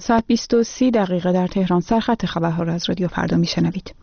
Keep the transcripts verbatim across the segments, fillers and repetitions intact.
ساعت بیست و سی دقیقه در تهران. سرخط خبرها را از رادیو فردا میشنوید.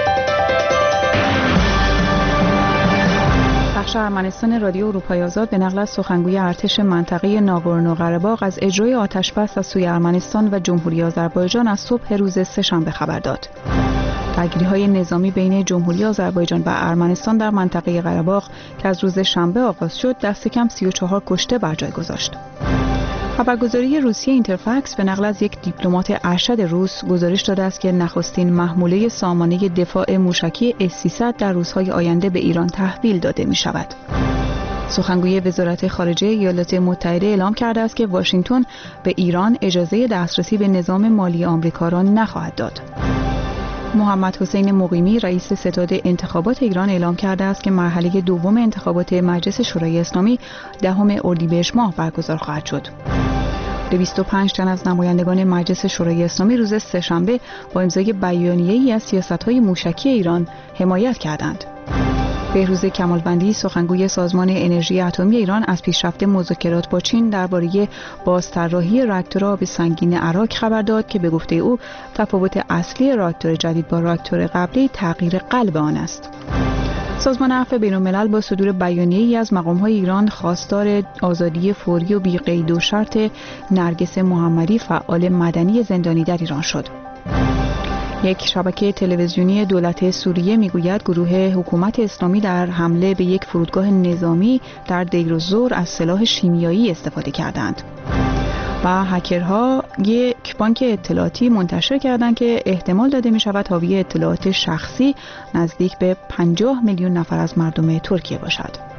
بخش ارمنستان رادیو اروپای آزاد به نقل از سخنگوی ارتش منطقه ناگورنو قره‌باغ از اجرای آتش‌بس از سوی ارمنستان و جمهوری آذربایجان از صبح روز سه‌شنبه خبر داد. درگیری‌های نظامی بین جمهوری آذربایجان و ارمنستان در منطقه قره‌باغ که از روز شنبه آغاز شد، دست کم سی و چهار کشته بر جای گذاشت. خبرگزاری روسیه اینترفکس به نقل از یک دیپلمات ارشد روس گزارش داده است که نخستین محموله سامانه دفاع موشکی اس سیصد در روزهای آینده به ایران تحویل داده می شود. سخنگوی وزارت خارجه ایالات متحده اعلام کرده است که واشنگتن به ایران اجازه دسترسی به نظام مالی آمریکا را نخواهد داد. محمد حسین مقیمی رئیس ستاد انتخابات ایران اعلام کرده است که مرحله دوم انتخابات مجلس شورای اسلامی دهم اردیبهشت ماه برگزار خواهد شد. دویست و پنج تن از نمایندگان مجلس شورای اسلامی روز سه‌شنبه با امضای بیانیه‌ای از سیاست‌های موشکی ایران حمایت کردند. بهروز کمالوندی سخنگوی سازمان انرژی اتمی ایران از پیشرفت مذاکرات با چین درباره بازطراحی راکتور آب سنگین عراق خبر داد که به گفته او تفاوت اصلی راکتور جدید با راکتور قبلی تغییر قلب آن است. سازمان عفو بین‌الملل با صدور بیانیه‌ای از مقام‌های ایران خواستار آزادی فوری و بی‌قید و شرط نرگس محمدی فعال مدنی زندانی در ایران شد. یک شبکه تلویزیونی دولت سوریه میگوید گروه حکومت اسلامی در حمله به یک فرودگاه نظامی در دیر الزور از سلاح شیمیایی استفاده کردند. و هکرها یک بانک اطلاعاتی منتشر کردند که احتمال داده می شود حاوی اطلاعات شخصی نزدیک به پنجاه میلیون نفر از مردم ترکیه باشد.